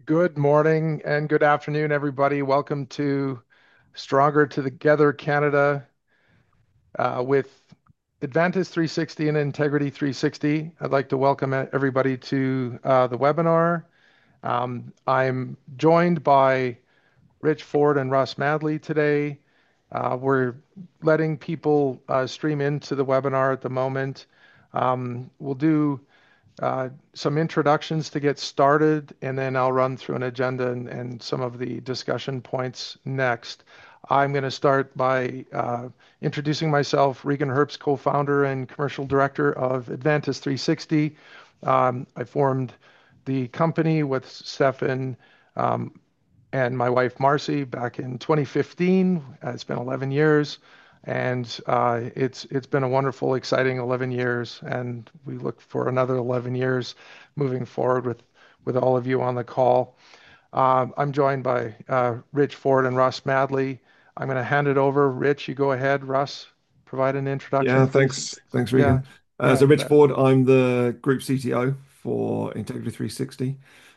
Good morning and good afternoon, everybody. Welcome to Stronger Together Canada with Advantage 360 and Integrity 360. I'd like to welcome everybody to the webinar. I'm joined by Rich Ford and Russ Madley today. We're letting people stream into the webinar at the moment. We'll do some introductions to get started, and then I'll run through an agenda and some of the discussion points next. I'm going to start by introducing myself, Regan Herbst, co-founder and commercial director of Advantis 360. I formed the company with Stefan and my wife Marcy back in 2015. It's been 11 years, and it's been a wonderful, exciting 11 years, and we look for another 11 years moving forward with all of you on the call. I'm joined by Rich Ford and Russ Madley. I'm going to hand it over. Rich, you go ahead. Russ, provide an Yeah, introduction, please. thanks, Yeah, Regan. yeah, So you Rich bet. Ford, I'm the group CTO for Integrity 360.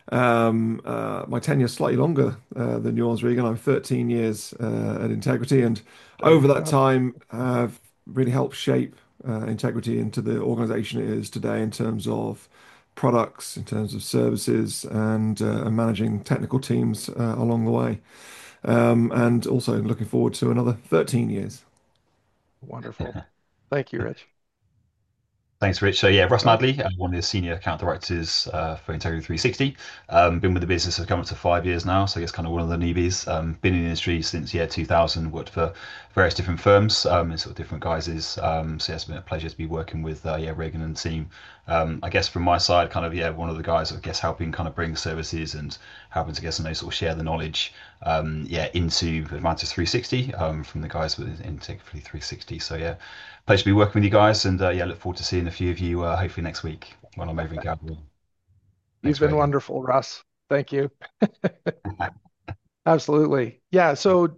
My tenure is slightly longer than yours, Regan. I'm 13 years at Integrity, and There over you that go. time, have really helped shape Integrity into the organization it is today in terms of products, in terms of services, and managing technical teams along the way. And also looking forward to another 13 years. Wonderful. Thank you, Rich. Thanks, Rich. So yeah, Russ Russ. Madley, one of the senior account directors for Integrity 360. Been with the business for coming up to 5 years now, so I guess kind of one of the newbies. Been in the industry since 2000, worked for various different firms in sort of different guises. So yeah, it's been a pleasure to be working with Reagan and the team. I guess from my side, kind of one of the guys, I guess helping kind of bring services and helping to get some sort of share the knowledge into Advantage 360 from the guys within Integrity 360. So yeah, pleasure to be working with you guys, and look forward to seeing a few of you hopefully next week when I'm over in Calgary. You've Thanks, been Reagan. wonderful, Russ. Thank you. Absolutely. Yeah. So,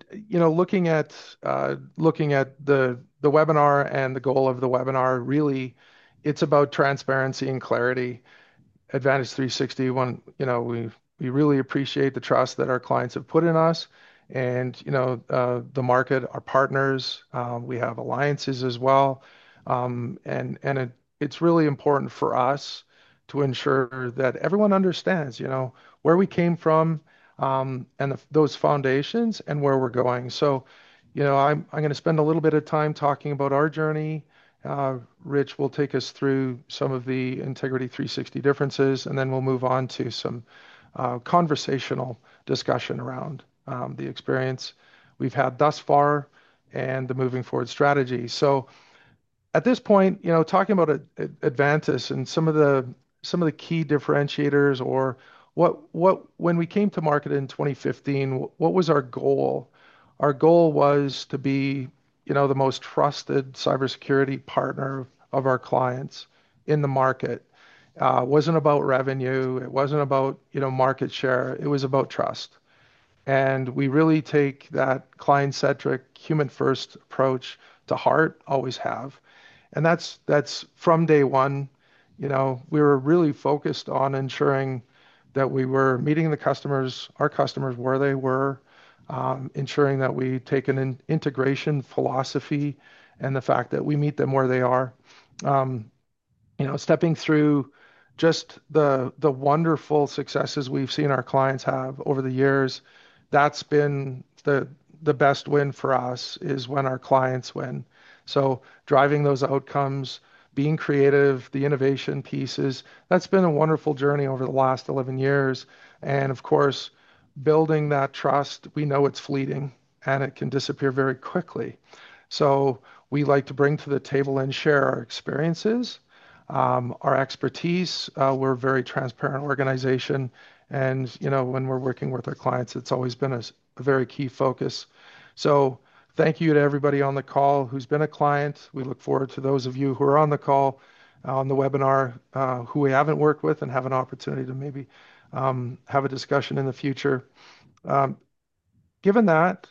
looking at the webinar and the goal of the webinar, really, it's about transparency and clarity. Advantage 360, we really appreciate the trust that our clients have put in us, and the market, our partners. We have alliances as well, and it's really important for us to ensure that everyone understands, where we came from, and those foundations and where we're going. So, I'm going to spend a little bit of time talking about our journey. Rich will take us through some of the Integrity 360 differences, and then we'll move on to some conversational discussion around the experience we've had thus far and the moving forward strategy. So, at this point, talking about Advantis and some of the key differentiators, or what when we came to market in 2015, what was our goal? Our goal was to be, the most trusted cybersecurity partner of our clients in the market. It wasn't about revenue. It wasn't about, market share. It was about trust. And we really take that client-centric, human-first approach to heart, always have. And that's from day one. We were really focused on ensuring that we were meeting our customers where they were, ensuring that we take an integration philosophy and the fact that we meet them where they are. Um, Stepping through just the wonderful successes we've seen our clients have over the years, that's been the best win for us is when our clients win. So driving those outcomes, being creative, the innovation pieces, that's been a wonderful journey over the last 11 years. And of course, building that trust, we know it's fleeting and it can disappear very quickly. So we like to bring to the table and share our experiences, our expertise. We're a very transparent organization, and when we're working with our clients, it's always been a very key focus. So thank you to everybody on the call who's been a client. We look forward to those of you who are on the call, on the webinar, who we haven't worked with and have an opportunity to maybe have a discussion in the future. Um, Given that,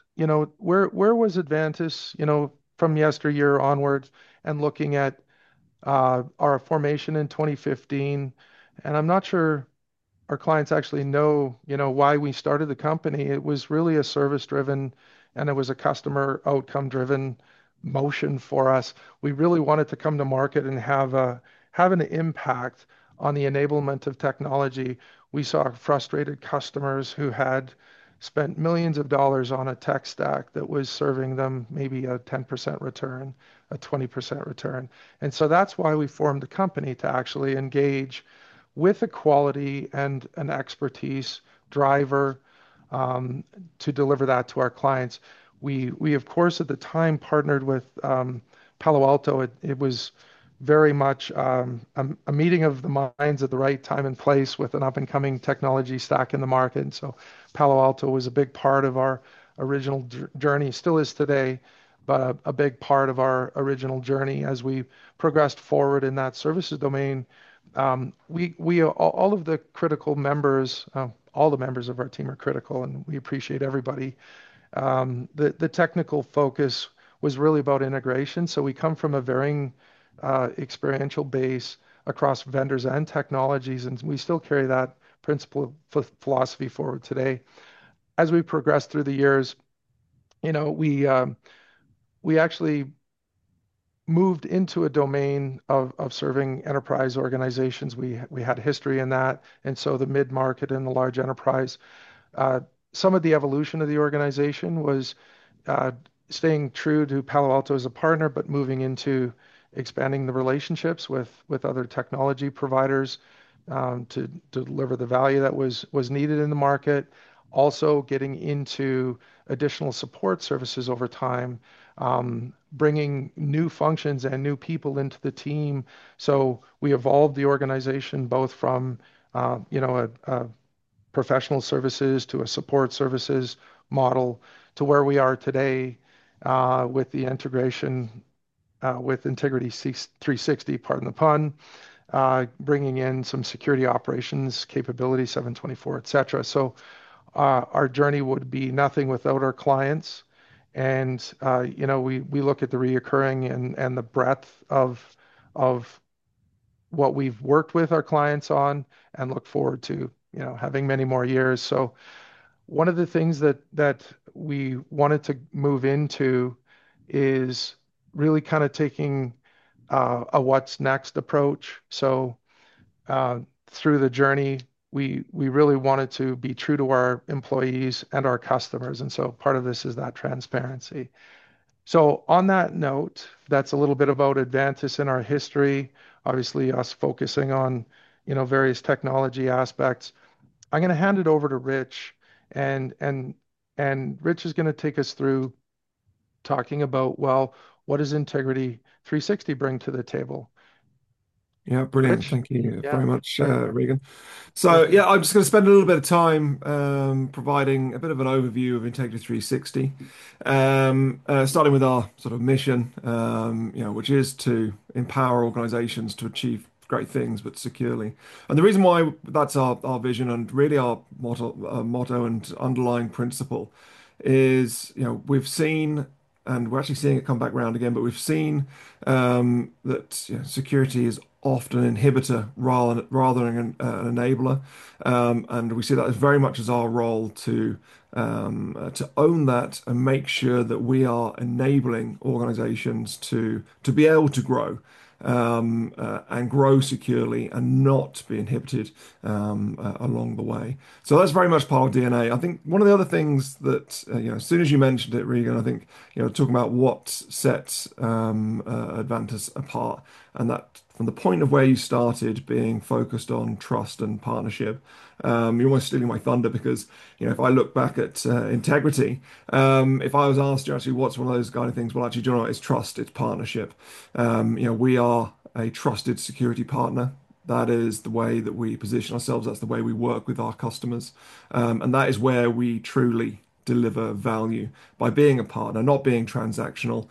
where was Advantis, from yesteryear onwards, and looking at our formation in 2015, and I'm not sure our clients actually know, why we started the company. It was really a service driven and it was a customer outcome driven motion for us. We really wanted to come to market and have an impact on the enablement of technology. We saw frustrated customers who had spent millions of dollars on a tech stack that was serving them maybe a 10% return, a 20% return. And so that's why we formed the company to actually engage with a quality and an expertise driver to deliver that to our clients. We of course at the time partnered with Palo Alto. It was very much a meeting of the minds at the right time and place with an up and coming technology stack in the market. And so Palo Alto was a big part of our original journey, still is today, but a big part of our original journey as we progressed forward in that services domain. All of the critical members, all the members of our team are critical, and we appreciate everybody. The technical focus was really about integration. So we come from a varying experiential base across vendors and technologies, and we still carry that principle philosophy forward today. As we progress through the years, we actually moved into a domain of serving enterprise organizations. We had history in that, and so the mid market and the large enterprise. Uh, some of the evolution of the organization was uh, staying true to Palo Alto as a partner, but moving into expanding the relationships with other technology providers to deliver the value that was needed in the market. Also, getting into additional support services over time, bringing new functions and new people into the team. So we evolved the organization both from a professional services to a support services model to where we are today with the integration with Integrity 360, pardon the pun, bringing in some security operations capability, 724, et cetera. So our journey would be nothing without our clients. And we look at the reoccurring and the breadth of what we've worked with our clients on and look forward to having many more years. So one of the things that we wanted to move into is really kind of taking a what's next approach. So through the journey, we really wanted to be true to our employees and our customers, and so part of this is that transparency. So on that note, that's a little bit about Advantis in our history. Obviously, us focusing on various technology aspects. I'm going to hand it over to Rich, and and and Rich is going to take us through talking about, well, what does Integrity 360 bring to the table? Yeah, brilliant. Rich? Thank you Yeah, very much, great. Regan. So, Thank you. yeah, I'm just going to spend a little bit of time providing a bit of an overview of Integrity 360, starting with our sort of mission, which is to empower organizations to achieve great things, but securely. And the reason why that's our vision and really our motto and underlying principle is, we've seen, and we're actually seeing it come back around again, but we've seen that security is often an inhibitor rather than an enabler, and we see that as very much as our role to own that and make sure that we are enabling organizations to be able to grow and grow securely and not be inhibited along the way. So that's very much part of DNA. I think one of the other things that, as soon as you mentioned it, Regan, I think, talking about what sets Advantis apart, and that from the point of where you started being focused on trust and partnership, you're almost stealing my thunder because, if I look back at integrity, if I was asked you actually what's one of those kind of things, well, actually, do you know what? It's trust, it's partnership. We are a trusted security partner. That is the way that we position ourselves. That's the way we work with our customers. And that is where we truly deliver value by being a partner, not being transactional.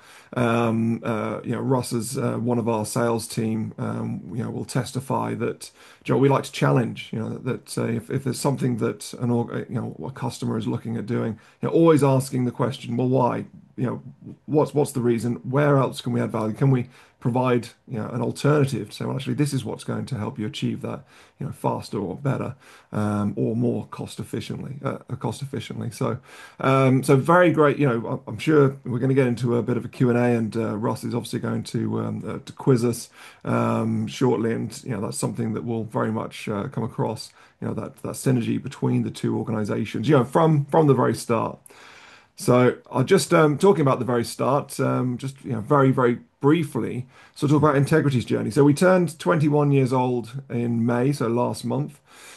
Ross is one of our sales team, will testify that, Joe, we like to challenge, that if there's something that a customer is looking at doing, always asking the question, well, why? what's the reason? Where else can we add value? Can we provide, an alternative to say, well, actually, this is what's going to help you achieve that, faster or better, or more cost efficiently. So very great. I'm sure we're going to get into a bit of a Q&A, and Russ is obviously going to quiz us shortly, and that's something that will very much come across. That synergy between the two organizations. From the very start. So I'll just talking about the very start, just very very briefly. So talk about Integrity's journey. So we turned 21 years old in May, so last month,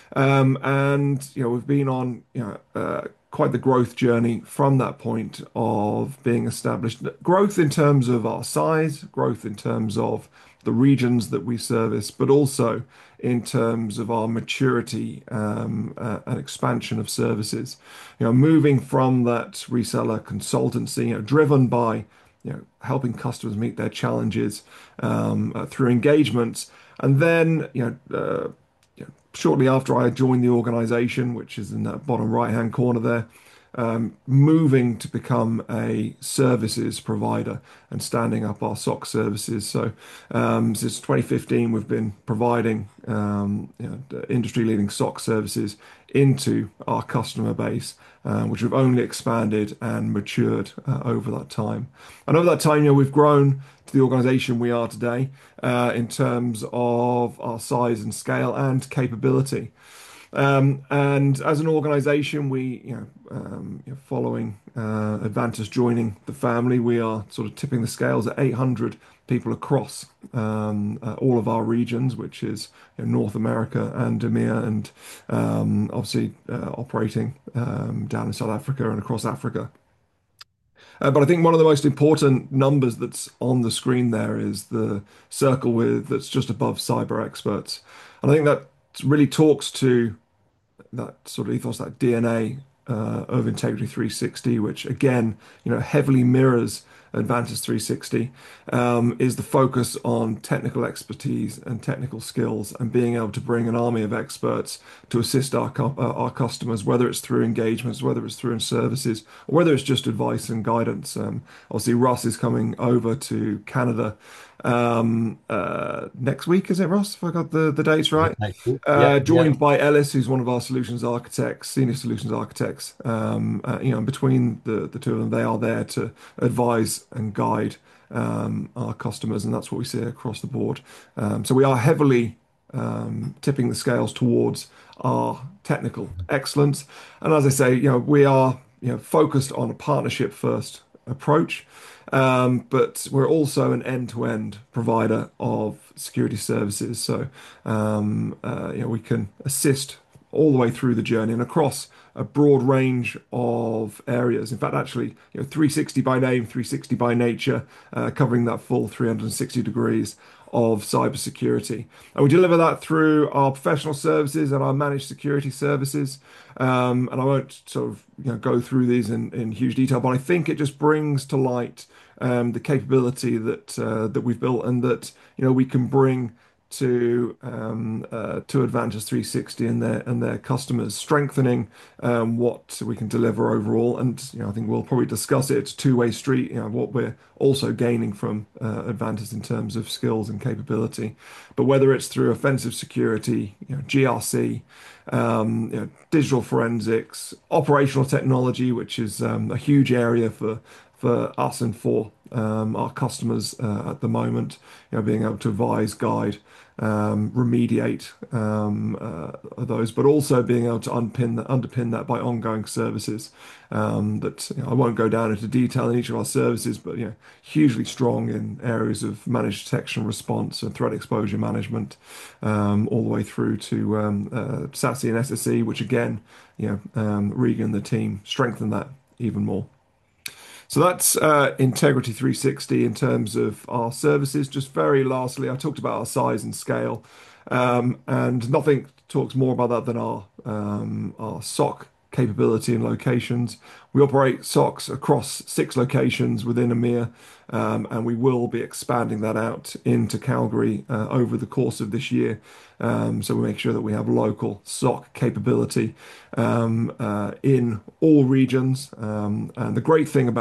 and we've been on quite the growth journey from that point of being established. Growth in terms of our size, growth in terms of the regions that we service, but also in terms of our maturity and expansion of services. Moving from that reseller consultancy, driven by helping customers meet their challenges through engagements, and then shortly after I joined the organization, which is in that bottom right-hand corner there, moving to become a services provider and standing up our SOC services. So since 2015, we've been providing industry-leading SOC services into our customer base, which we've only expanded and matured over that time. And over that time, we've grown to the organization we are today in terms of our size and scale and capability. And as an organization, following Advantus joining the family, we are sort of tipping the scales at 800 people across all of our regions, which is North America and EMEA, and obviously operating down in South Africa and across Africa. But I think one of the most important numbers that's on the screen there is the circle that's just above cyber experts. And I think that really talks to that sort of ethos, that DNA of Integrity 360, which again, heavily mirrors Advantus 360, is the focus on technical expertise and technical skills, and being able to bring an army of experts to assist our customers, whether it's through engagements, whether it's through services, or whether it's just advice and guidance. Obviously, Russ is coming over to Canada next week, is it, Russ? If I got the dates right. Next week. Yeah, Joined by Ellis, who's one of our solutions architects, senior solutions architects. Between the two of them, they are there to advise and guide our customers, and that's what we see across the board. So we are heavily tipping the scales towards our technical excellence, and as I say, we are focused on a partnership first approach. But we're also an end-to-end provider of security services. So, we can assist all the way through the journey and across a broad range of areas. In fact, actually, 360 by name, 360 by nature, covering that full 360 degrees of cybersecurity. And we deliver that through our professional services and our managed security services. And I won't sort of go through these in huge detail, but I think it just brings to light the capability that we've built, and that we can bring to Advantus 360 and their customers, strengthening what we can deliver overall. And I think we'll probably discuss it. It's a two-way street. What we're also gaining from Advantus in terms of skills and capability, but whether it's through offensive security, GRC, digital forensics, operational technology, which is a huge area for us and for our customers at the moment, being able to advise, guide, remediate those, but also being able to underpin that by ongoing services. That I won't go down into detail in each of our services, but hugely strong in areas of managed detection response and threat exposure management, all the way through to SASE and SSE, which again, Regan and the team strengthen that even more. So that's Integrity 360 in terms of our services. Just very lastly, I talked about our size and scale, and nothing talks more about that than our SOC capability and locations. We operate SOCs across 6 locations within EMEA, and we will be expanding that out into Calgary over the course of this year. So we make sure that we have local SOC capability in all regions. And the great thing about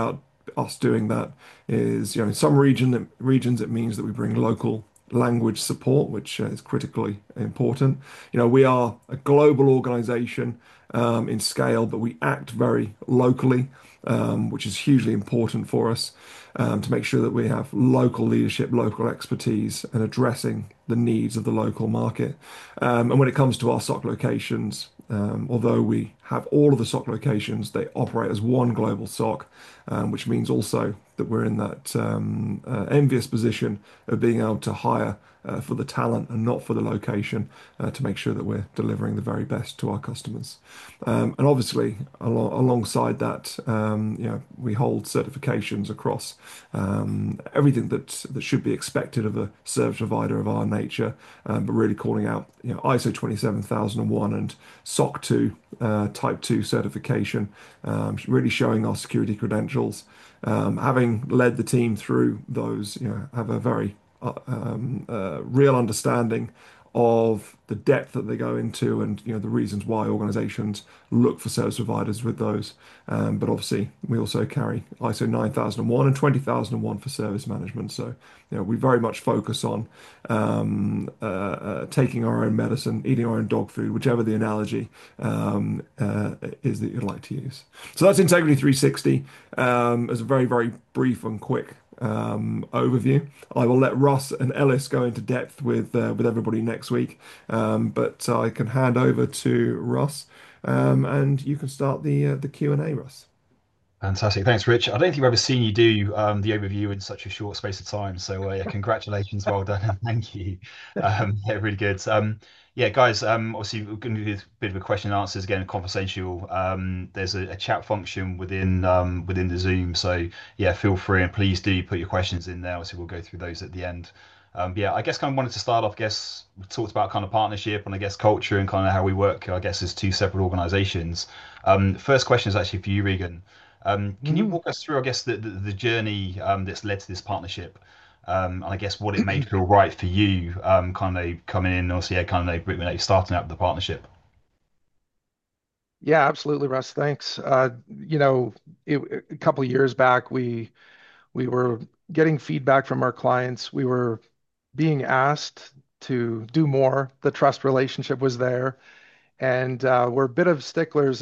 us doing that is, in some regions it means that we bring local language support, which is critically important. We are a global organization in scale, but we act very locally, which is hugely important for us to make sure that we have local leadership, local expertise, and addressing the needs of the local market. And when it comes to our SOC locations, although we have all of the SOC locations, they operate as one global SOC, which means also that we're in that envious position of being able to hire for the talent and not for the location to make sure that we're delivering the very best to our customers. And obviously, alongside that, we hold certifications across everything that should be expected of a service provider of our nature, but really calling out, ISO 27001 and SOC 2 Type 2 certification, really showing our security credentials. Having led the team through those, have a very real understanding of the depth that they go into and the reasons why organizations look for service providers with those. But obviously, we also carry ISO 9001 and 20001 for service management. So we very much focus on taking our own medicine, eating our own dog food, whichever the analogy is that you'd like to use. So that's Integrity 360 as a very, very brief and quick overview. I will let Russ and Ellis go into depth with everybody next week, but I can hand over to Russ, and you can start the Q&A, Russ. Fantastic. Thanks, Rich. I don't think I've ever seen you do the overview in such a short space of time. So yeah, congratulations. Well done. And thank you. Yeah, really good. Yeah, guys, obviously we're going to do a bit of a question and answers again, conversational. There's a chat function within the Zoom. So yeah, feel free and please do put your questions in there. Obviously, we'll go through those at the end. But yeah, I guess kind of wanted to start off, I guess we talked about kind of partnership and I guess culture and kind of how we work, I guess, as two separate organizations. First question is actually for you, Regan. Can you Mhm. walk us through, I guess, the journey that's led to this partnership, and I guess what it made feel right for you, kind of coming in, also, yeah, kind of starting out the partnership. Yeah, absolutely, Russ. Thanks. A couple of years back, we were getting feedback from our clients. We were being asked to do more. The trust relationship was there, and we're a bit of sticklers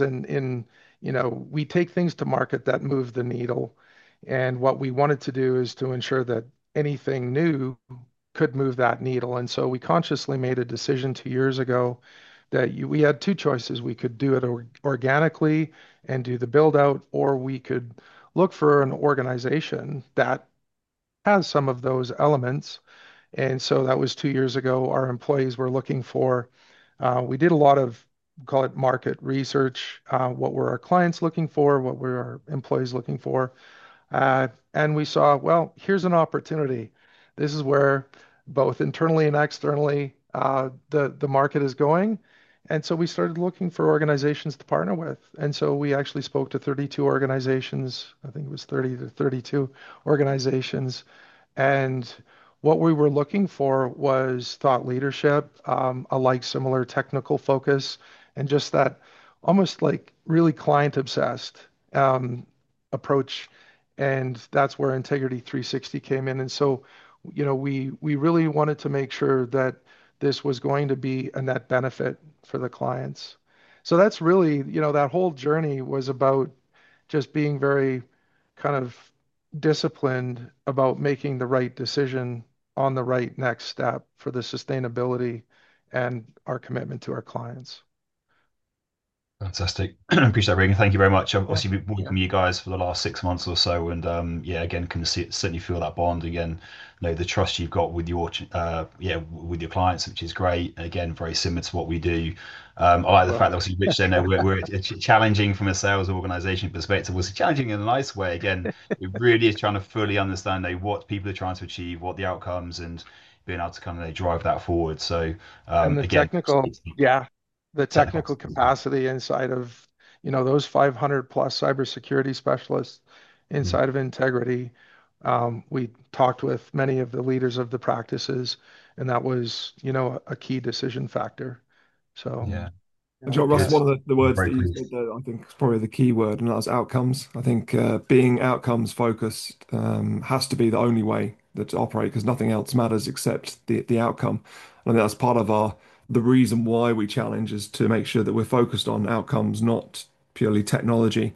in we take things to market that move the needle. And what we wanted to do is to ensure that anything new could move that needle. And so we consciously made a decision 2 years ago that we had two choices. We could do it organically and do the build out, or we could look for an organization that has some of those elements. And so that was 2 years ago. Our employees were looking for, we did a lot of, call it market research. What were our clients looking for? What were our employees looking for? And we saw, well, here's an opportunity. This is where both internally and externally the market is going. And so we started looking for organizations to partner with. And so we actually spoke to 32 organizations. I think it was 30 to 32 organizations. And what we were looking for was thought leadership, a like similar technical focus, and just that almost like really client obsessed approach. And that's where Integrity 360 came in. And so, we really wanted to make sure that this was going to be a net benefit for the clients. So that's really, that whole journey was about just being very kind of disciplined about making the right decision on the right next step for the sustainability and our commitment to our clients. Fantastic. Appreciate that, Regan. Thank you very much. Yeah. Obviously, we've been Yeah. working with you guys for the last 6 months or so, and yeah, again, can certainly feel that bond again. The trust you've got with with your clients, which is great. And again, very similar to what we do. I like the fact Well, that obviously Rich said, no, we're challenging from a sales organization perspective. Was challenging in a nice way. Again, it really is trying to fully understand what people are trying to achieve, what the outcomes, and being able to kind of drive that forward. So and the again, technical, yeah, the technical. technical capacity inside of, those 500 plus cybersecurity specialists inside of Integrity. We talked with many of the leaders of the practices, and that was, a key decision factor. So, Yeah. And John Russ, Yeah. one of the I'm words very that you pleased. said there, I think is probably the key word, and that's outcomes. I think being outcomes focused has to be the only way that to operate because nothing else matters except the outcome. And I think that's part of our the reason why we challenge is to make sure that we're focused on outcomes, not purely technology,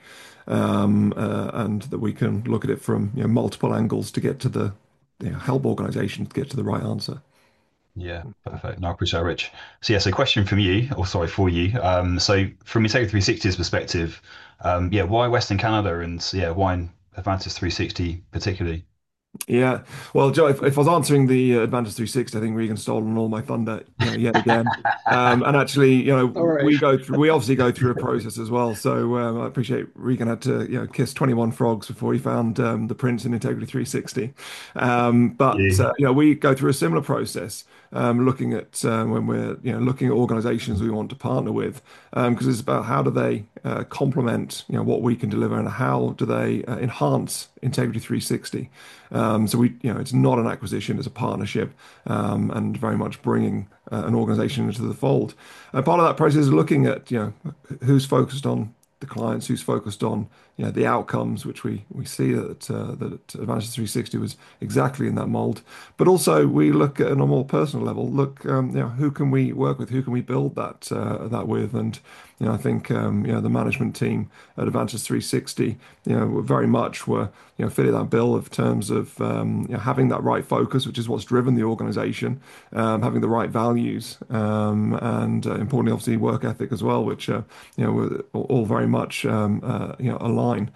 and that we can look at it from multiple angles to get to the help organizations get to the right answer. Yeah, perfect. No, I appreciate it, Rich. So yeah, so question from you, or sorry, for you. So from Integrity 360's perspective, yeah, why Western Canada and yeah, why in Advantage 360 particularly? Yeah. Well, Joe, if I was answering the Advantage 360, I think Regan stolen all my thunder, yet again. And actually, All right. we obviously go through a process as well. So I appreciate Regan had to, kiss 21 frogs before he found the Prince in Integrity 360. But Yeah. we go through a similar process, looking at when we're, looking at organizations we want to partner with, because it's about how do they complement, what we can deliver and how do they enhance Integrity 360. So it's not an acquisition, it's a partnership, and very much bringing an organization into the fold. Part of that process is looking at, who's focused on the clients, who's focused on, the outcomes, which we see that Advantage 360 was exactly in that mold. But also we look at on a more personal level, look, who can we work with, who can we build that with, and I think the management team at Advantage 360, very much were fitted that bill of terms of having that right focus, which is what's driven the organization, having the right values, and importantly, obviously, work ethic as well, which were all very much align,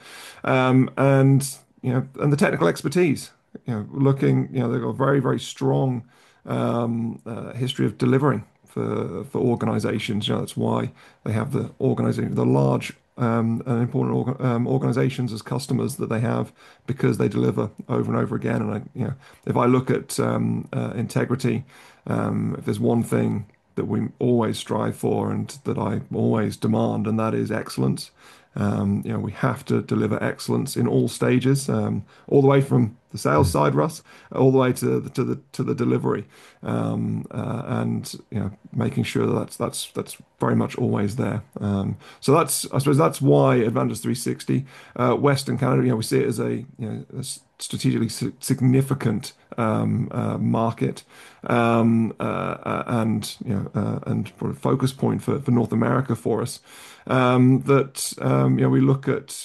and the technical expertise. Looking, they've got a very very strong history of delivering for organizations. That's why they have the large and important organizations as customers that they have because they deliver over and over again. And if I look at integrity, if there's one thing that we always strive for and that I always demand, and that is excellence. We have to deliver excellence in all stages, all the way from the sales side, Russ, all the way to the delivery, and making sure that that's very much always there. So I suppose that's why Advantage 360, Western Canada, we see it as a strategically significant market, and for a focus point for North America for us. That we look at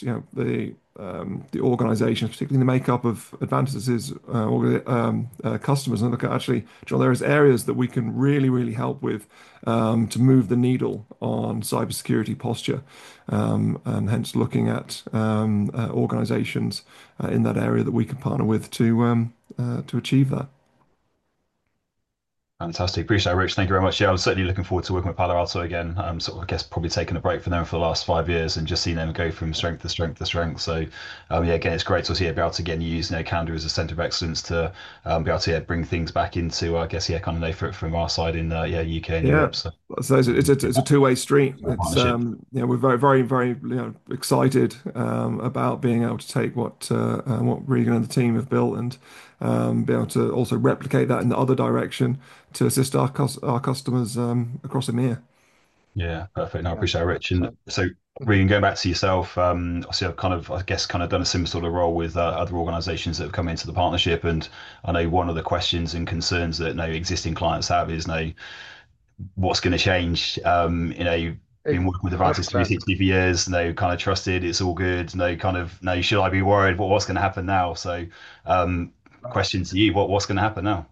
the organizations, particularly the makeup of Advantage's customers, and look at actually, John, there is areas that we can really really help with to move the needle on cybersecurity posture, and hence looking at organizations in that area that we can partner with to achieve that. Fantastic. Appreciate it, Rich. Thank you very much. Yeah, I'm certainly looking forward to working with Palo Alto again. Sort of, I guess, probably taking a break from them for the last 5 years and just seeing them go from strength to strength to strength. So, yeah, again, it's great to see be able to again use Canada as a centre of excellence to be able to bring things back into, I guess, kind of from our side in UK and Yeah, Europe. So, so it's a two-way street. It's partnership. we're very very very excited about being able to take what Regan and the team have built and be able to also replicate that in the other direction to assist our customers across EMEA. Yeah, perfect. No, I Yeah, appreciate it, Rich. And 100%. so, Mhm. Regan, going back to yourself, obviously, I've kind of, I guess, kind of done a similar sort of role with other organisations that have come into the partnership. And I know one of the questions and concerns that existing clients have is, what's going to change? Been working with Advantage 100%. 360 for years, kind of trusted, it's all good. Kind of, should I be worried? What's going to happen now? So, um, question to you, what's going to happen now?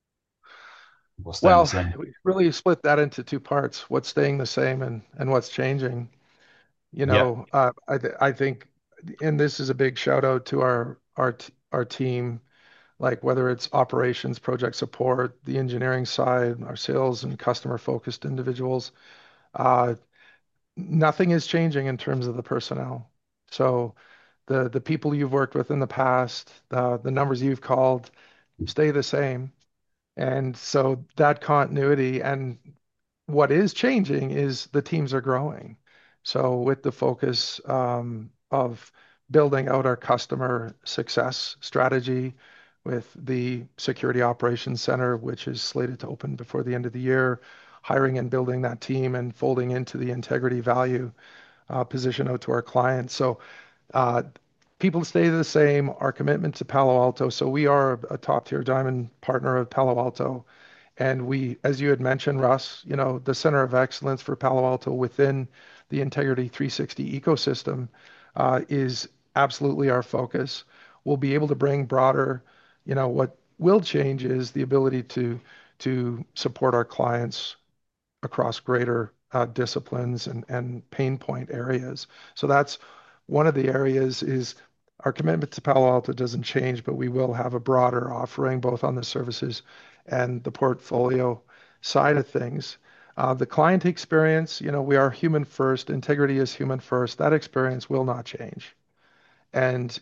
What's staying the Well, same? we really split that into two parts, what's staying the same and what's changing. Yeah. I think, and this is a big shout out to our team, like whether it's operations, project support, the engineering side, our sales and customer focused individuals. Uh, Nothing is changing in terms of the personnel. So the people you've worked with in the past, the numbers you've called stay the same. And so that continuity and what is changing is the teams are growing. So with the focus of building out our customer success strategy with the Security Operations Center, which is slated to open before the end of the year, hiring and building that team and folding into the integrity value position out to our clients. So uh, people stay the same. Our commitment to Palo Alto. So we are a top tier diamond partner of Palo Alto. And we, as you had mentioned, Russ, the center of excellence for Palo Alto within the Integrity 360 ecosystem is absolutely our focus. We'll be able to bring broader, what will change is the ability to support our clients across greater disciplines and pain point areas. So that's one of the areas is our commitment to Palo Alto doesn't change, but we will have a broader offering both on the services and the portfolio side of things. The client experience, we are human first. Integrity is human first. That experience will not change. And,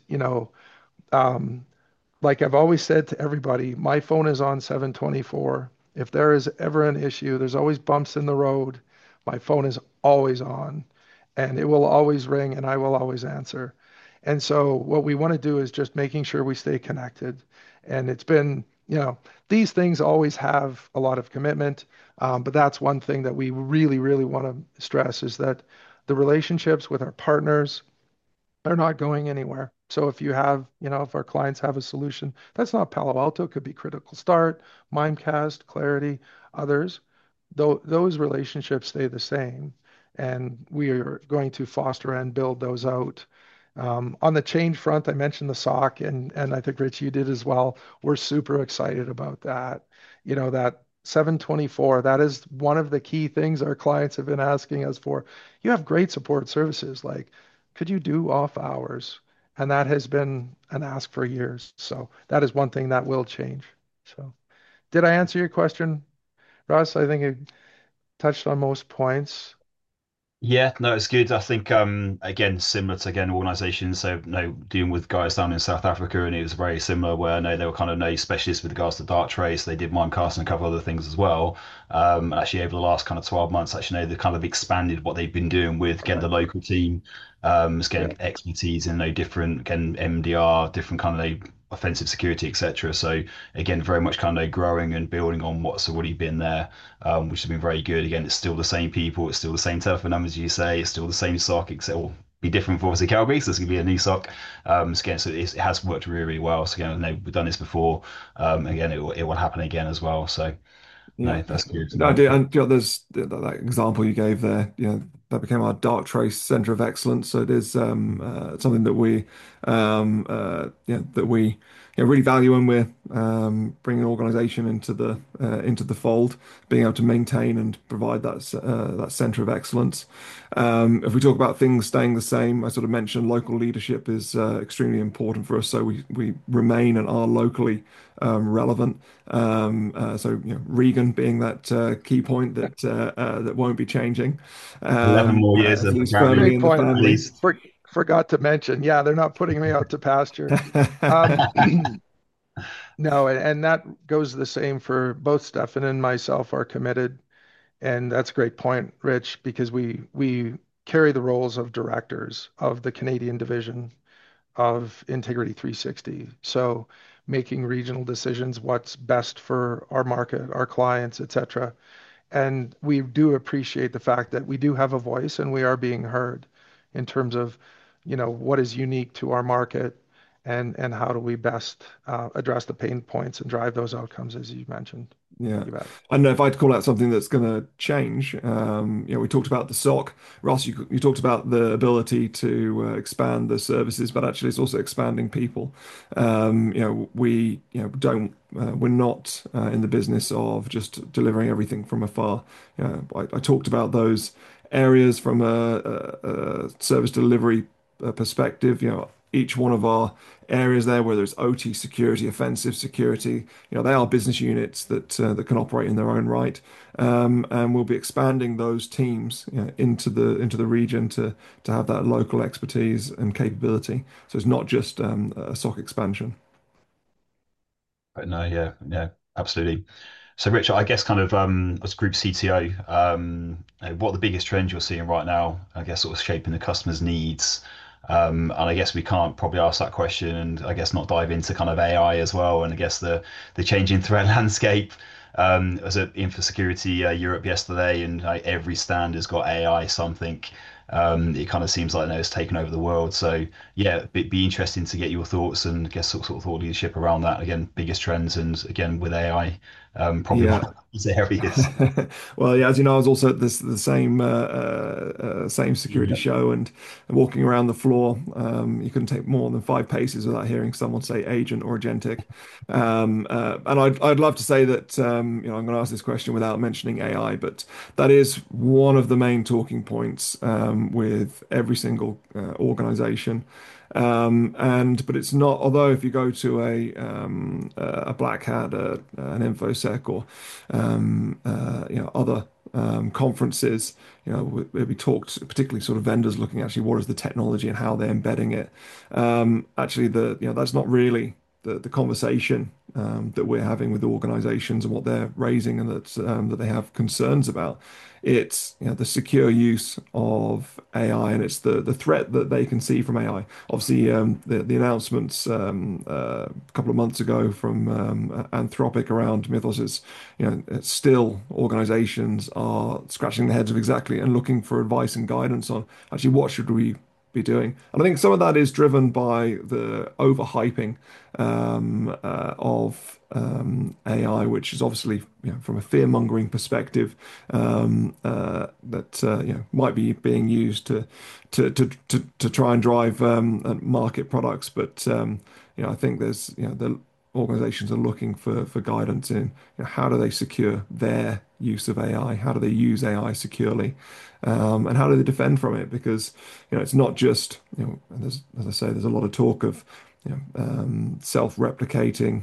um, like I've always said to everybody, my phone is on 724. If there is ever an issue, there's always bumps in the road. My phone is always on and it will always ring and I will always answer. And so what we want to do is just making sure we stay connected. And it's been, these things always have a lot of commitment. But that's one thing that we really, really want to stress is that the relationships with our partners, they're not going anywhere. So if you have, if our clients have a solution, that's not Palo Alto, it could be Critical Start, Mimecast, Clarity, others. Though those relationships stay the same, and we are going to foster and build those out. On the change front, I mentioned the SOC, and I think Rich, you did as well. We're super excited about that. That 724, that is one of the key things our clients have been asking us for. You have great support services, like could you do off hours? And that has been an ask for years. So that is one thing that will change. So did I answer your question, Russ? I think it touched on most points. Yeah, no, it's good. I think again, similar to again organizations. So no, dealing with guys down in South Africa, and it was very similar. Where I know they were kind of no specialists with regards to Darktrace. They did Mimecast and a couple other things as well. Actually, over the last kind of 12 months, actually, they kind of expanded what they've been doing with getting the local team, just getting expertise in different again MDR, different kind of offensive security, etc. So again, very much kind of growing and building on what's already been there, which has been very good. Again, it's still the same people, it's still the same telephone numbers you say, it's still the same SOC, except will be different for obviously Calgary, so it's going to be a new SOC. So again, so it has worked really, really well. So again, I know we've done this before. Again, it will happen again as well. So Yeah, no, that's good. no, I do. And there's that example you gave there. That became our Darktrace Center of Excellence. So it is something that we, that we really value when we're bringing an organization into the fold, being able to maintain and provide that center of excellence. If we talk about things staying the same, I sort of mentioned local leadership is extremely important for us. So we remain and are locally relevant. So Regan being that key point that won't be changing, 11 more years at of least apparently firmly Great in the point. at family. least. Forgot to mention, yeah, they're not putting me out to pasture. Um, no, and that goes the same for both Stefan and myself are committed. And that's a great point, Rich, because we carry the roles of directors of the Canadian division of Integrity 360. So making regional decisions, what's best for our market, our clients, et cetera. And we do appreciate the fact that we do have a voice and we are being heard in terms of, what is unique to our market and how do we best address the pain points and drive those outcomes as you mentioned. Yeah. You bet. I don't know if I'd call out something that's going to change. We talked about the SOC. Ross, you talked about the ability to expand the services, but actually it's also expanding people. We're not in the business of just delivering everything from afar. I talked about those areas from a service delivery perspective. Each one of our areas there, whether it's OT security, offensive security, they are business units that can operate in their own right, and we'll be expanding those teams, into the region to have that local expertise and capability. So it's not just a SOC expansion. But no, yeah, yeah, absolutely. So, Richard, I guess kind of as group CTO, what are the biggest trends you're seeing right now? I guess sort of shaping the customer's needs. And I guess we can't probably ask that question and I guess not dive into kind of AI as well. And I guess the changing threat landscape. I was at Info Security Europe yesterday, and like, every stand has got AI something. It kind of seems like it's taken over the world. So yeah, be interesting to get your thoughts and I guess sort of thought leadership around that. Again, biggest trends, and again with AI, probably one Yeah. of these areas. Well, yeah, as you know, I was also at the same same security Yeah. show and walking around the floor. You couldn't take more than 5 paces without hearing someone say agent or agentic. And I'd love to say that I'm going to ask this question without mentioning AI, but that is one of the main talking points with every single organization. But it's not. Although if you go to a Black Hat, an InfoSec, or other conferences, where we talked, particularly sort of vendors looking actually what is the technology and how they're embedding it. Actually, that's not really the conversation that we're having with organizations and what they're raising and that they have concerns about. It's the secure use of AI, and it's the threat that they can see from AI. Obviously, the announcements a couple of months ago from Anthropic around Mythos is, it's still organizations are scratching their heads of exactly and looking for advice and guidance on actually what should we be doing. And I think some of that is driven by the overhyping of AI, which is obviously, from a fear-mongering perspective, that might be being used to try and drive market products. But I think there's the organizations are looking for guidance in how do they secure their use of AI, how do they use AI securely, and how do they defend from it? Because it's not just as I say, there's a lot of talk of self-replicating,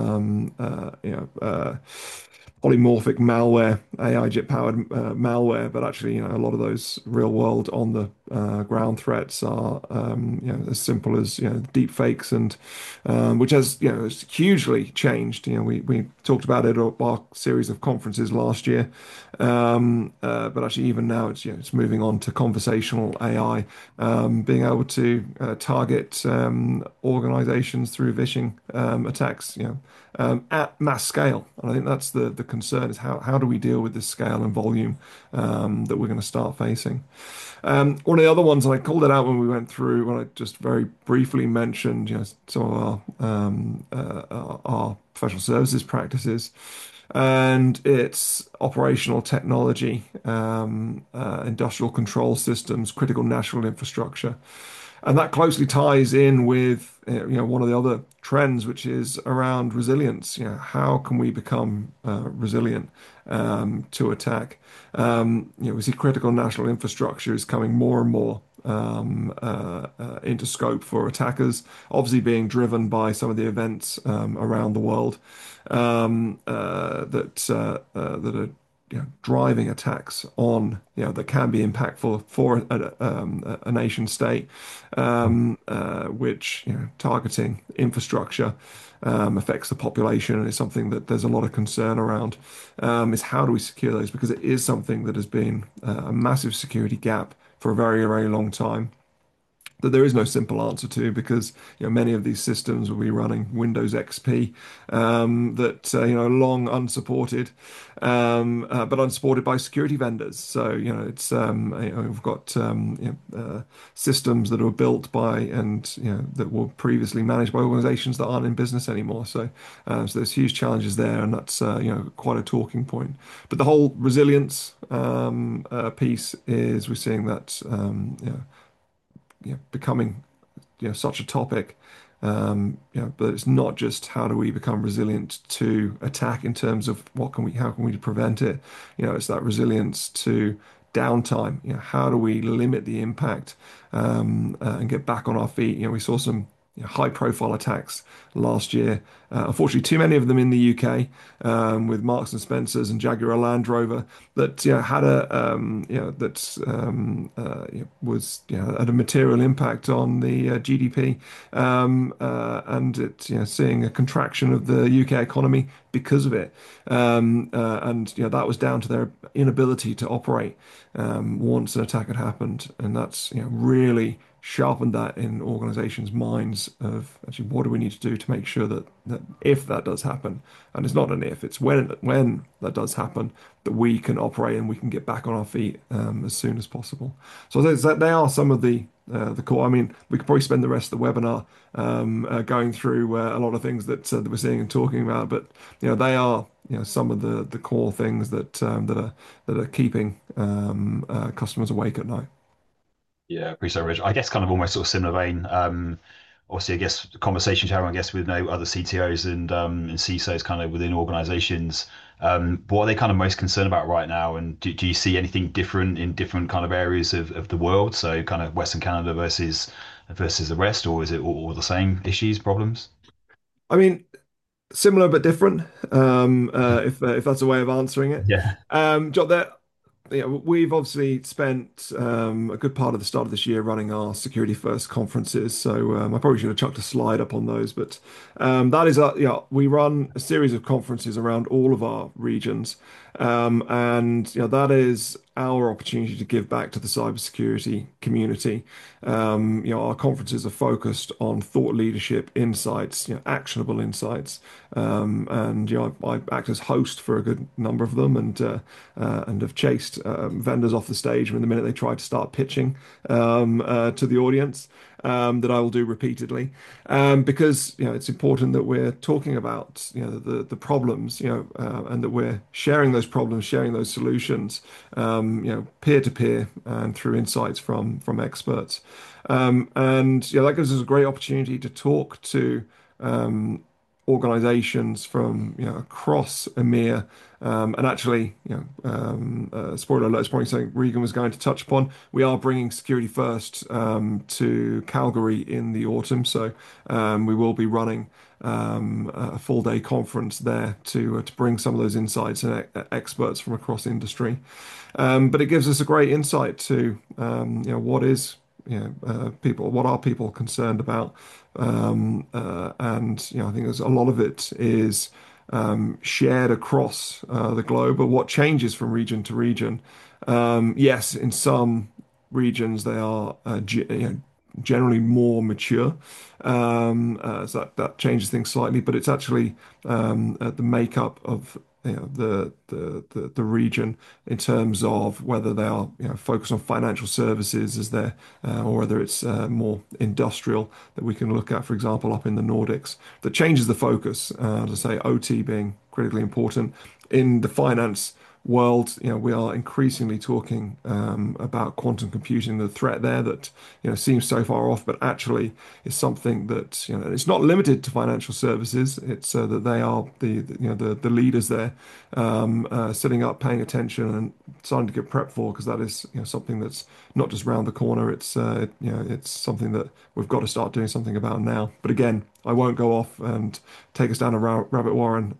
polymorphic malware, AI powered malware, but actually, a lot of those real world on the ground threats are, as simple as, deep fakes and, which has hugely changed. We talked about it at our series of conferences last year. But actually even now it's moving on to conversational AI, being able to target organizations through phishing attacks, at mass scale. And I think that's the concern is how do we deal with this scale and volume that we're going to start facing. One of the other ones, and I called it out when we went through, when I just very briefly mentioned, some of our professional services practices, and it's operational technology, industrial control systems, critical national infrastructure. And that closely ties in with one of the other trends, which is around resilience. How can we become resilient to attack? We see critical national infrastructure is coming more and more into scope for attackers, obviously being driven by some of the events around the world that are driving attacks on that can be impactful for a nation state, which targeting infrastructure affects the population, and it's something that there's a lot of concern around. Is how do we secure those, because it is something that has been a massive security gap for a very, very long time, that there is no simple answer to, because many of these systems will be running Windows XP, that long unsupported, but unsupported by security vendors. So it's we've got systems that were built by and that were previously managed by organizations that aren't in business anymore. So there's huge challenges there, and that's quite a talking point. But the whole resilience piece is, we're seeing that becoming such a topic. But it's not just how do we become resilient to attack in terms of how can we prevent it. It's that resilience to downtime. How do we limit the impact and get back on our feet? We saw some high profile attacks last year. Unfortunately, too many of them in the UK, with Marks and Spencers and Jaguar Land Rover that had was had a material impact on the GDP, and it seeing a contraction of the UK economy because of it. And that was down to their inability to operate once an attack had happened, and that's really sharpened that in organizations' minds of actually what do we need to do to make sure that if that does happen, and it's not an if, it's when that does happen, that we can operate and we can get back on our feet as soon as possible. So they are some of the core. I mean, we could probably spend the rest of the webinar going through a lot of things that we're seeing and talking about, but they are some of the core things that are keeping customers awake at night. Yeah, appreciate it, Rich. I guess kind of almost sort of similar vein. Obviously, I guess the conversations you're having, I guess, with other CTOs and CISOs kind of within organizations. What are they kind of most concerned about right now? And do you see anything different in different kind of areas of the world? So kind of Western Canada versus the rest, or is it all the same issues, problems? I mean, similar but different, if that's a way of answering it. Yeah. John, we've obviously spent a good part of the start of this year running our Security First conferences. So I probably should have chucked a slide up on those, but that is, we run a series of conferences around all of our regions, and that is our opportunity to give back to the cybersecurity community. Our conferences are focused on thought leadership, insights, actionable insights, and I act as host for a good number of them, and have chased vendors off the stage when the minute they try to start pitching to the audience. That I will do repeatedly, because it's important that we're talking about the problems, and that we're sharing those problems, sharing those solutions, peer to peer and through insights from experts, and that gives us a great opportunity to talk to organizations from across EMEA, and actually spoiler alert, it's probably something Regan was going to touch upon. We are bringing Security First to Calgary in the autumn, so we will be running a full day conference there to bring some of those insights and experts from across industry. But it gives us a great insight to what is what are people concerned about, and I think there's a lot of it is shared across the globe, but what changes from region to region. Yes, in some regions they are generally more mature, so that changes things slightly, but it's actually the makeup of the region in terms of whether they are focused on financial services as their or whether it's more industrial that we can look at, for example, up in the Nordics. That changes the focus. As I say, OT being critically important in the finance world. We are increasingly talking about quantum computing, the threat there that seems so far off, but actually is something that it's not limited to financial services. It's that they are the leaders there, sitting up, paying attention, and starting to get prepped for, because that is something that's not just round the corner. It's something that we've got to start doing something about now. But again, I won't go off and take us down a rabbit warren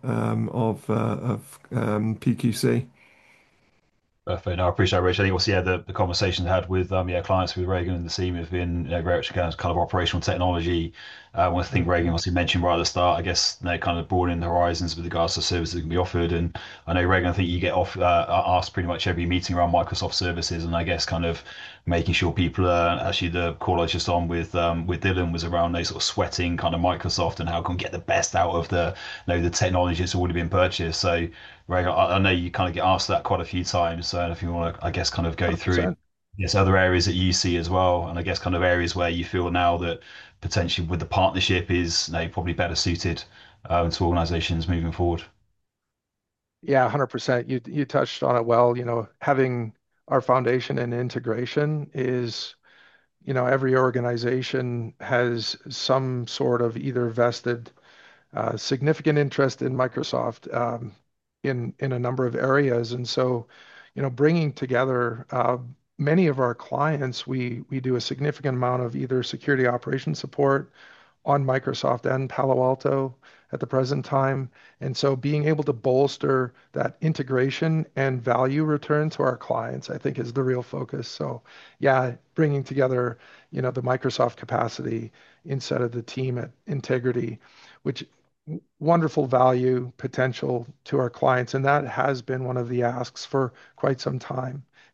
of PQC. Perfect. No, I appreciate it, Rich. I think also, yeah, the conversation I had with clients with Reagan and the team have been very much kind of operational technology. One thing Reagan obviously mentioned right at the start, I guess, kind of broadening the horizons with regards to services that can be offered. And I know, Reagan, I think you get asked pretty much every meeting around Microsoft services, and I guess kind of making sure people are actually, the call I was just on with Dylan was around those sort of sweating kind of Microsoft and how can we get the best out of the technology that's already been purchased. So Reagan, I know you kind of get asked that quite a few times. So if you want to, I guess, kind of go through, 100%. yes, other areas that you see as well, and I guess kind of areas where you feel now that potentially with the partnership is probably better suited to organizations moving forward. Yeah, 100%. You touched on it well. Having our foundation and integration is, every organization has some sort of either vested significant interest in Microsoft, in a number of areas. And so, bringing together many of our clients, we do a significant amount of either security operations support on Microsoft and Palo Alto at the present time. And so being able to bolster that integration and value return to our clients, I think is the real focus. So yeah, bringing together, the Microsoft capacity instead of the team at Integrity, which wonderful value potential to our clients. And that has been one of the asks for quite some time.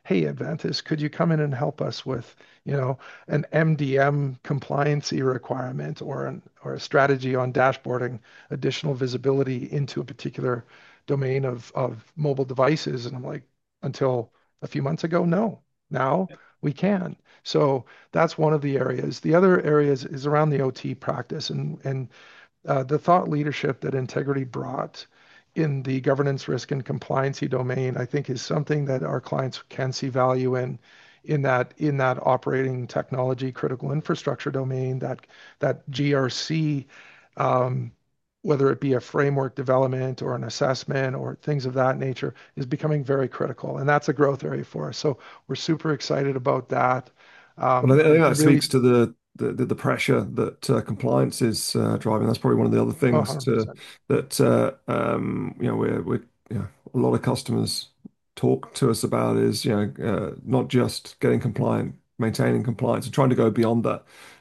hey, Adventus, could you come in and help us with, you know, an MDM compliancy requirement or a strategy on dashboarding additional visibility into a particular domain of mobile devices? And I'm like, until a few months ago, no. Now we can. So that's one of the areas. The other areas is around the OT practice and the thought leadership that Integrity brought in the governance, risk, and compliancy domain, I think, is something that our clients can see value in that operating technology, critical infrastructure domain, that GRC, um, whether it be a framework development or an assessment or things of that nature, is becoming very critical, and that's a growth area for us. So we're super excited about that. Well, I think that And really, speaks to the pressure that compliance is driving. That's probably one of the other oh, things to 100%. that we're a lot of customers talk to us about is not just getting compliant, maintaining compliance, and trying to go beyond that.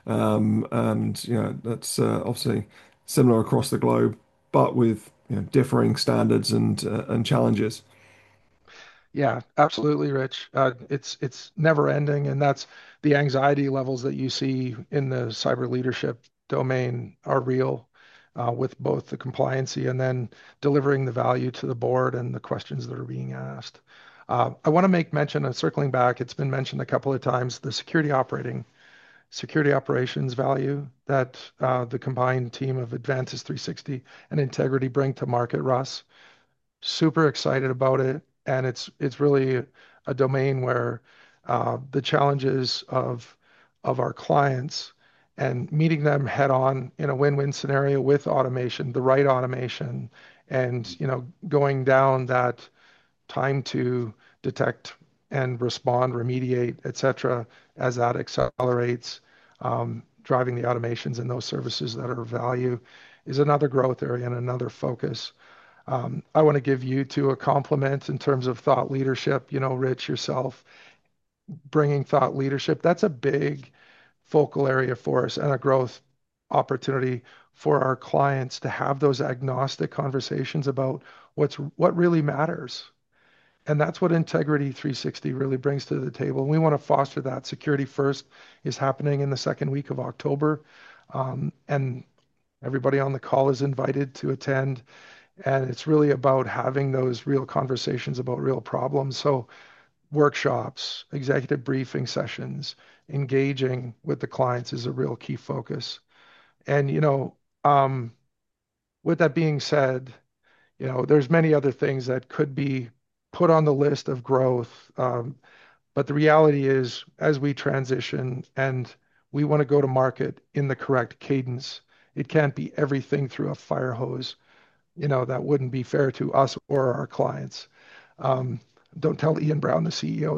And that's obviously similar across the globe, but with differing standards and challenges. Yeah, absolutely, Rich. It's never ending, and that's the anxiety levels that you see in the cyber leadership domain are real, with both the compliancy and then delivering the value to the board and the questions that are being asked. I want to make mention of circling back. It's been mentioned a couple of times, the security operations value that the combined team of Advantage 360 and Integrity bring to market, Russ. Super excited about it, and it's really a domain where the challenges of our clients and meeting them head on in a win-win scenario with automation, the right automation, and going down that time to detect and respond, remediate, etc., as that accelerates, driving the automations and those services that are of value is another growth area and another focus. I want to give you two a compliment in terms of thought leadership. Rich, yourself bringing thought leadership, that's a big focal area for us and a growth opportunity for our clients to have those agnostic conversations about what really matters. And that's what Integrity 360 really brings to the table. And we want to foster that. Security First is happening in the second week of October. And everybody on the call is invited to attend. And it's really about having those real conversations about real problems. So, workshops, executive briefing sessions, engaging with the clients is a real key focus. And, with that being said, there's many other things that could be put on the list of growth. But the reality is, as we transition and we want to go to market in the correct cadence, it can't be everything through a fire hose. That wouldn't be fair to us or our clients. Um, don't tell Ian Brown, the CEO,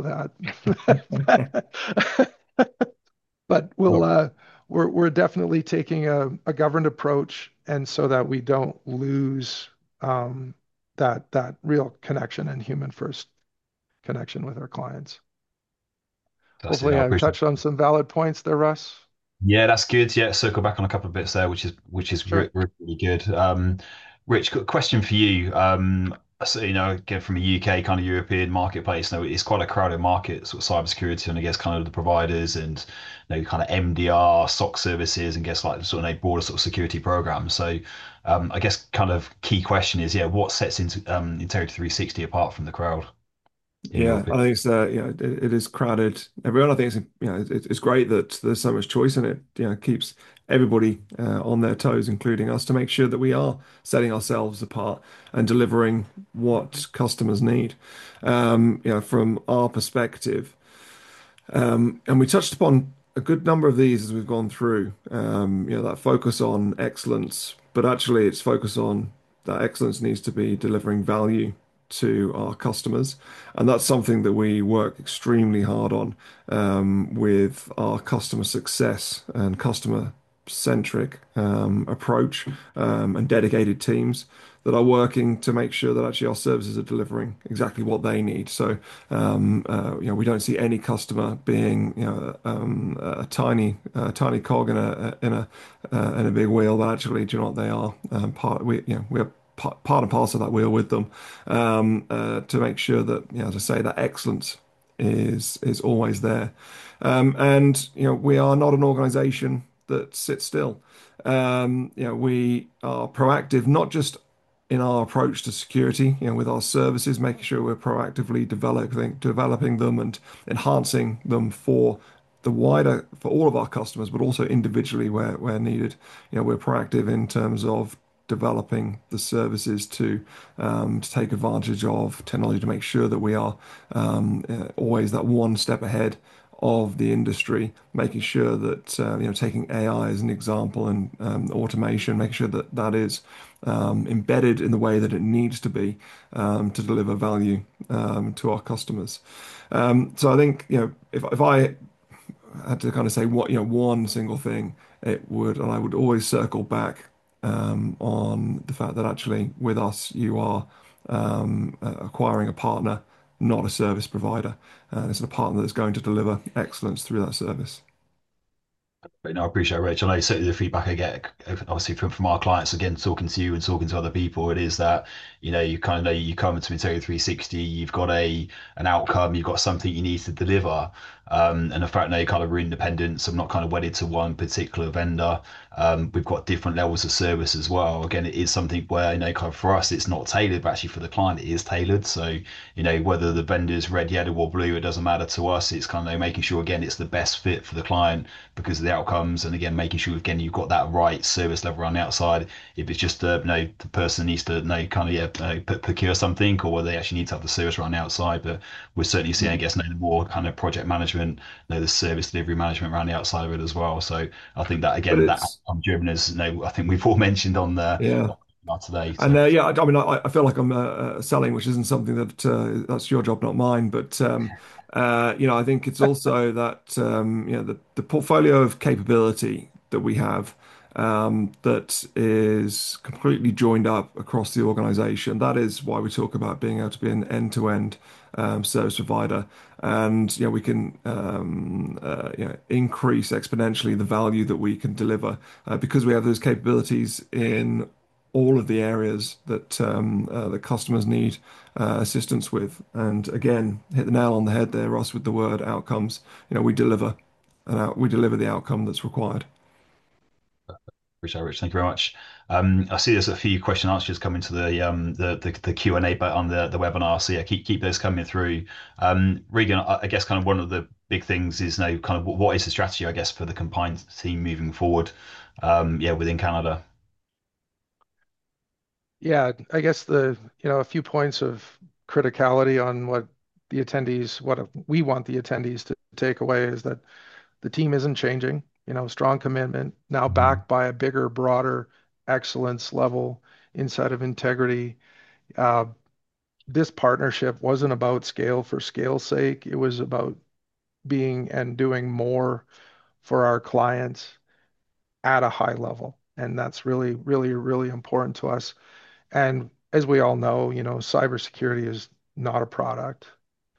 that. But we're definitely taking a governed approach, and so that we don't lose um, that real connection and human first connection with our clients. That's it. Hopefully, I I've appreciate touched on some valid points there, Russ. Yeah, that's good. Yeah, circle back on a couple of bits there, which is Sure. really good. Rich, got a question for you. So again from a UK kind of European marketplace, it's quite a crowded market, sort of cybersecurity, and I guess kind of the providers and kind of MDR, SOC services, and guess like sort of a broader sort of security program. So, I guess kind of key question is, yeah, what sets into Integrity 360 apart from the crowd in your Yeah, I opinion? think it's it is crowded. Everyone, I think it's great that there's so much choice in it. Keeps everybody on their toes, including us, to make sure that we are setting ourselves apart and delivering what customers need. From our perspective, and we touched upon a good number of these as we've gone through. That focus on excellence, but actually, it's focus on that excellence needs to be delivering value to our customers, and that's something that we work extremely hard on with our customer success and customer centric approach and dedicated teams that are working to make sure that actually our services are delivering exactly what they need. So, we don't see any customer being, a tiny cog in a big wheel. But actually, do you know what they are? We're part and parcel of that wheel with them to make sure that, as I say, that excellence is always there. And we are not an organization that sits still. We are proactive, not just in our approach to security, with our services, making sure we're proactively developing them and enhancing them for all of our customers, but also individually where needed. We're proactive in terms of developing the services to take advantage of technology to make sure that we are always that one step ahead of the industry, making sure that taking AI as an example and automation, making sure that that is embedded in the way that it needs to be to deliver value to our customers. So I think if I had to kind of say one single thing, and I would always circle back on the fact that actually with us you are acquiring a partner, not a service provider. It's a partner that's going to deliver excellence through that service. But no, I appreciate it, Rich. I know certainly the feedback I get, obviously from our clients, again, talking to you and talking to other people, it is that, you kind of know you come into Integrity 360, you've got an outcome, you've got something you need to deliver. And the fact that you're kind of independent, so I'm not kind of wedded to one particular vendor. We've got different levels of service as well. Again, it is something where, kind of for us, it's not tailored, but actually for the client, it is tailored. So, whether the vendor's red, yellow, or blue, it doesn't matter to us. It's kind of making sure, again, it's the best fit for the client because of the outcomes. And again, making sure, again, you've got that right service level around the outside. If it's just, the person needs to, kind of, procure something, or whether they actually need to have the service around the outside. But we're certainly seeing, I guess, the more kind of project management, the service delivery management around the outside of it as well. So I think that, But again, that it's outcome driven is, I think we've all mentioned on the yeah. today. And So yeah, I mean, I feel like I'm selling, which isn't something that that's your job, not mine. But I think it's also that the portfolio of capability that we have that is completely joined up across the organization. That is why we talk about being able to be an end-to-end service provider, and we can increase exponentially the value that we can deliver because we have those capabilities in all of the areas that the customers need assistance with. And again, hit the nail on the head there, Ross, with the word outcomes. We deliver we deliver the outcome that's required. appreciate it, Rich. Thank you very much. I see there's a few question answers coming to the Q&A bit on the webinar. So yeah, keep those coming through. Regan, I guess kind of one of the big things is now kind of what is the strategy, I guess, for the combined team moving forward, within Canada. Yeah, I guess a few points of criticality on what we want the attendees to take away is that the team isn't changing, strong commitment, now Mhm. backed by a bigger, broader excellence level inside of Integrity. Uh, this partnership wasn't about scale for scale's sake. It was about being and doing more for our clients at a high level. And that's really, really, really important to us. And as we all know, cybersecurity is not a product.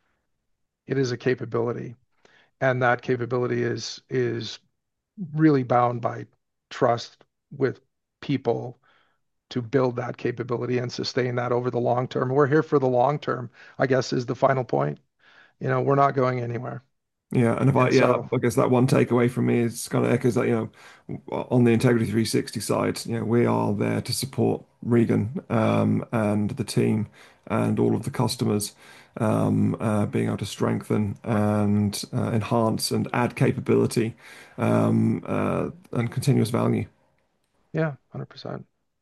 It is a capability. And that capability is really bound by trust with people to build that capability and sustain that over the long term. We're here for the long term, I guess is the final point. We're not going anywhere. Yeah, and And so, I guess that one takeaway from me is kind of echoes that, on the Integrity 360 side, we are there to support Regan and the team and all of the customers being able to strengthen and enhance and add capability and continuous value. yeah, 100%.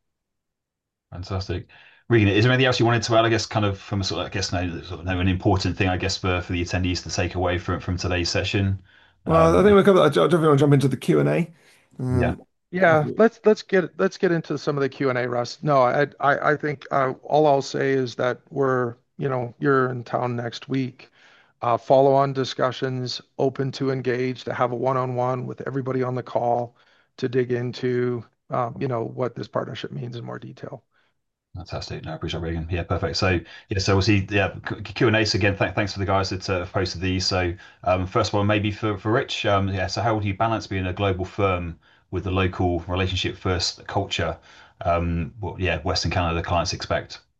Fantastic. Regan, is there anything else you wanted to add? I guess kind of from a sort of, I guess, no, sort of, no, an important thing, I guess, for the attendees to take away from today's session. Well, I Yeah, think we'll cover that. I don't know if you want to jump into the Q&A. yeah, Um, Yeah, let's get into some of the Q&A, Russ. No, I think all I'll say is that you're in town next week. Follow-on discussions, open to engage, to have a one-on-one with everybody on the call to dig into what this partnership means in more detail. fantastic. No, I appreciate it, Regan. Yeah, perfect. So yeah, so we'll see. Yeah, Q&A. So again, thanks for the guys that have posted these. So first one, maybe for Rich. Yeah, so how would you balance being a global firm with the local relationship first culture? What, yeah, Western Canada clients expect.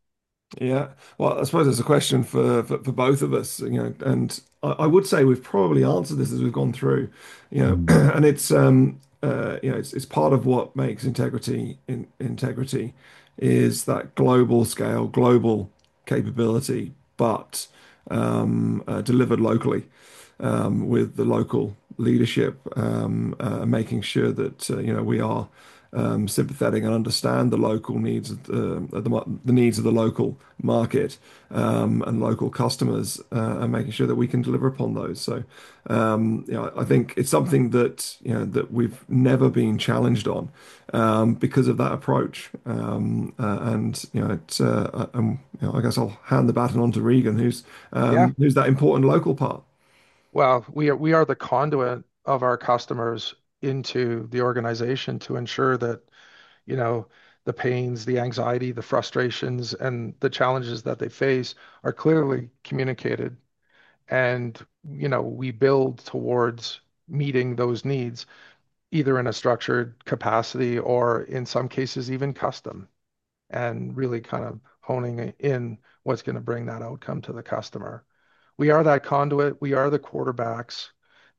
Yeah. Well, I suppose it's a question for both of us, and I would say we've probably answered this as we've gone through, Mm. and it's part of what makes integrity is that global scale, global capability, but delivered locally with the local leadership, making sure that we are sympathetic and understand the local needs of the needs of the local market and local customers, and making sure that we can deliver upon those. So, I think it's something that that we've never been challenged on because of that approach. And I guess I'll hand the baton on to Regan, Yeah. who's that important local part. Well, we are the conduit of our customers into the organization to ensure that, you know, the pains, the anxiety, the frustrations, and the challenges that they face are clearly communicated. And, we build towards meeting those needs, either in a structured capacity or in some cases even custom, and really kind of honing in what's going to bring that outcome to the customer. We are that conduit. We are the quarterbacks.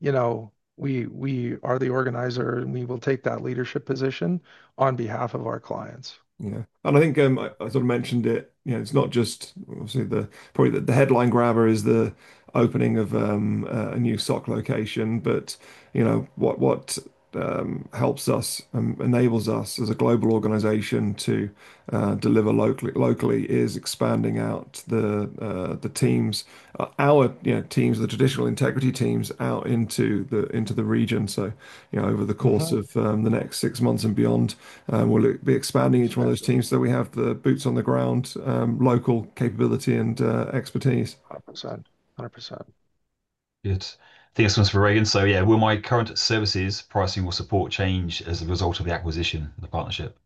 We are the organizer, and we will take that leadership position on behalf of our clients. Yeah, and I think I sort of mentioned it. It's not just obviously probably the headline grabber is the opening of a new SOC location, but what helps us enables us as a global organization to deliver locally is expanding out the teams, our teams, the traditional integrity teams out into the region. So over the course Mhm. of the next 6 months and beyond. We'll be expanding each one of those teams so we have the boots on the ground, local capability and expertise. 100%. 100%. Good. I think this one's for Reagan. So yeah, will my current services, pricing, or support change as a result of the acquisition, the partnership?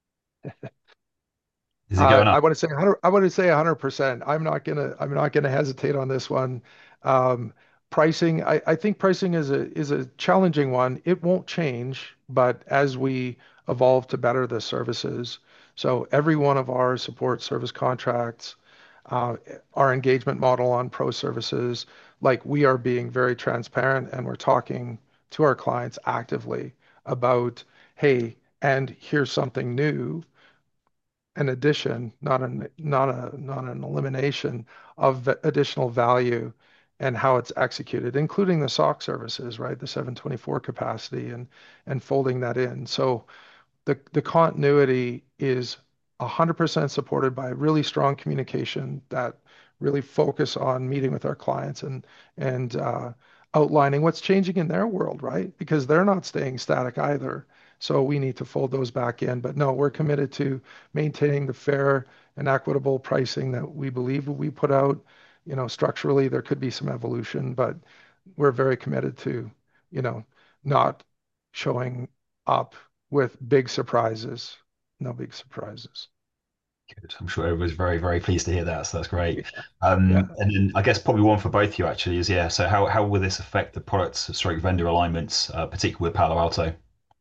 Is it going I up? want to say 100, I want to say 100%. I'm not gonna hesitate on this one. Um, Pricing, I think pricing is a challenging one. It won't change, but as we evolve to better the services, so every one of our support service contracts, uh, our engagement model on pro services, like we are being very transparent and we're talking to our clients actively about, hey, and here's something new, an addition, not an elimination of additional value and how it's executed, including the SOC services, right? The 724 capacity and folding that in. So the continuity is 100% supported by really strong communication that really focus on meeting with our clients and outlining what's changing in their world, right? Because they're not staying static either. So we need to fold those back in. But no, we're committed to maintaining the fair and equitable pricing that we believe we put out. Structurally, there could be some evolution, but we're very committed to, you know, not showing up with big surprises. No big surprises. Good. I'm sure everybody's very, very pleased to hear that. So that's great. Yeah. Yeah. And then I guess probably one for both of you actually is yeah. So how will this affect the product stroke vendor alignments, particularly with Palo Alto?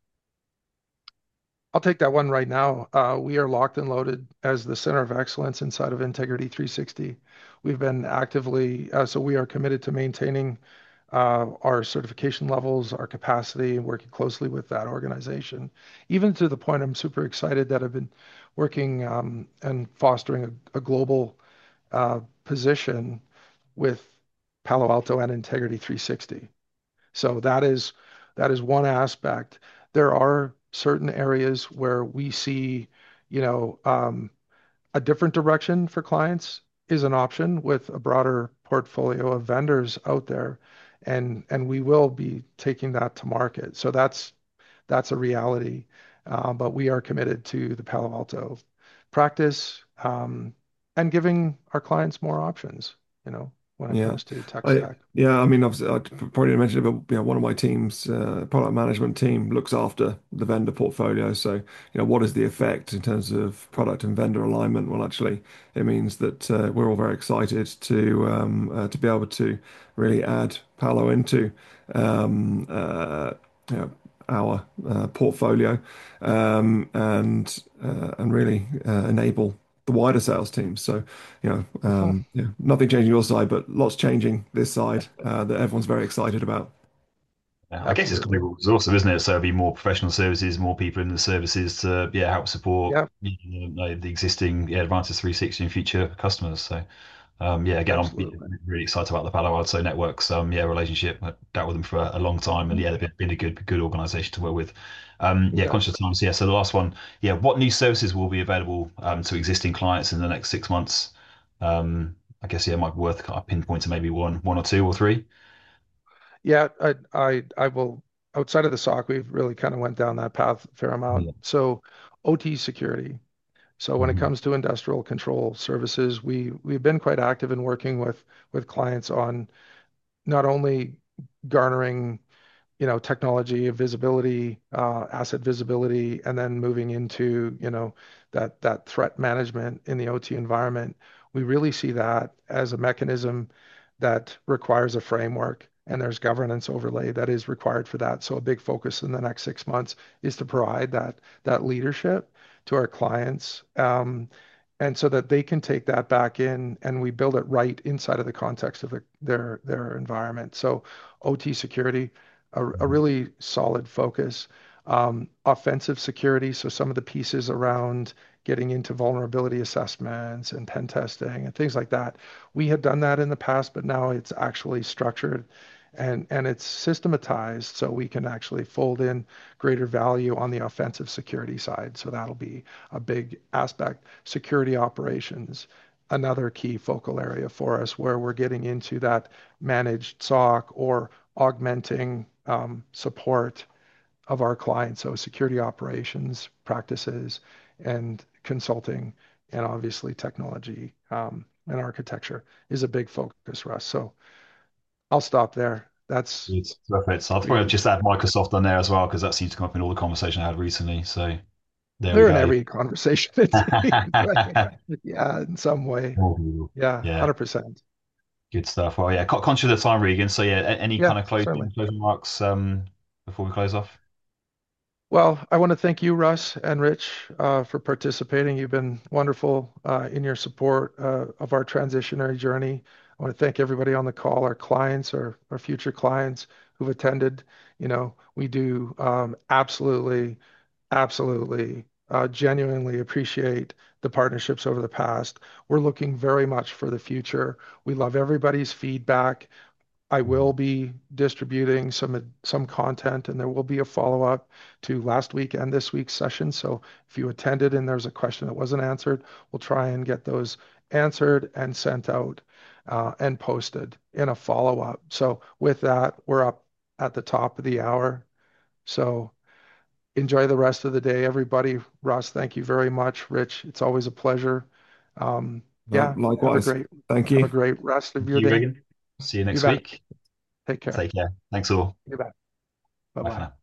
I'll take that one right now. We are locked and loaded as the center of excellence inside of Integrity 360. We've been actively, so we are committed to maintaining our certification levels, our capacity, and working closely with that organization. Even to the point I'm super excited that I've been working and fostering a global position with Palo Alto and Integrity 360. So that is one aspect. There are certain areas where we see, you know, um, a different direction for clients is an option with a broader portfolio of vendors out there, and we will be taking that to market. So that's a reality. But we are committed to the Palo Alto practice, and giving our clients more options, when it Yeah. comes to tech stack. Yeah, I mean, obviously, I probably didn't mention it, but one of my teams, product management team, looks after the vendor portfolio. So, what is the effect in terms of product and vendor alignment? Well, actually, it means that we're all very excited to be able to really add Palo into um, uh, you know, our portfolio and really enable the wider sales team. So, Mhm. yeah, nothing changing your side, but lots changing this side that everyone's very excited about. Yeah, I guess it's Absolutely. global resource, isn't it? So it'll be more professional services, more people in the services to help support Yeah, the existing Advantage 360 and future customers. So again, I'm absolutely. really excited about the Palo Alto Networks relationship. I dealt with them for a long time, and Mhm. they've been a good organization to work with. Yeah. Conscious of time. So so the last one, what new services will be available to existing clients in the next 6 months? I guess might be worth kind of pinpointing maybe one or two or three. Yeah, I will. Outside of the SOC, we've really kind of went down that path a fair amount. Yeah. So OT security. So when it Mhm. comes to industrial control services, we've been quite active in working with clients on not only garnering technology, visibility, asset visibility, and then moving into, that threat management in the OT environment. We really see that as a mechanism that requires a framework, and there's governance overlay that is required for that. So a big focus in the next 6 months is to provide that leadership to our clients. And so that they can take that back in and we build it right inside of the context of their environment. So OT security, a Mhm. really solid focus. Offensive security, so some of the pieces around getting into vulnerability assessments and pen testing and things like that. We had done that in the past, but now it's actually structured and it's systematized so we can actually fold in greater value on the offensive security side. So that'll be a big aspect. Security operations, another key focal area for us where we're getting into that managed SOC or augmenting support of our clients. So security operations practices and consulting and obviously technology and architecture is a big focus for us. So I'll stop there. That's It's perfect. So I'll probably really, just add Microsoft on there as well because that seems to come up in all the conversation I had recently. So there we they're in go. every conversation it seems, right? Yeah, in some way. More people. Yeah, Yeah, 100%. good stuff. Well, yeah, conscious of the time, Regan. So any Yeah, kind of certainly. closing remarks before we close off? Well, I want to thank you, Russ and Rich, for participating. You've been wonderful in your support of our transitionary journey. I want to thank everybody on the call, our clients, our future clients who've attended. We do absolutely, genuinely appreciate the partnerships over the past. We're looking very much for the future. We love everybody's feedback. I will be distributing some content, and there will be a follow-up to last week and this week's session. So if you attended and there's a question that wasn't answered, we'll try and get those answered and sent out and posted in a follow-up. So with that, we're up at the top of the hour. So enjoy the rest of the day, everybody. Ross, thank you very much. Rich, it's always a pleasure. Um, No, yeah, likewise. Thank have a you. great rest of Thank your you, day. Regan. See you You next bet. week. Take care. Take care. Thanks all. You bet. Bye Bye for bye. now.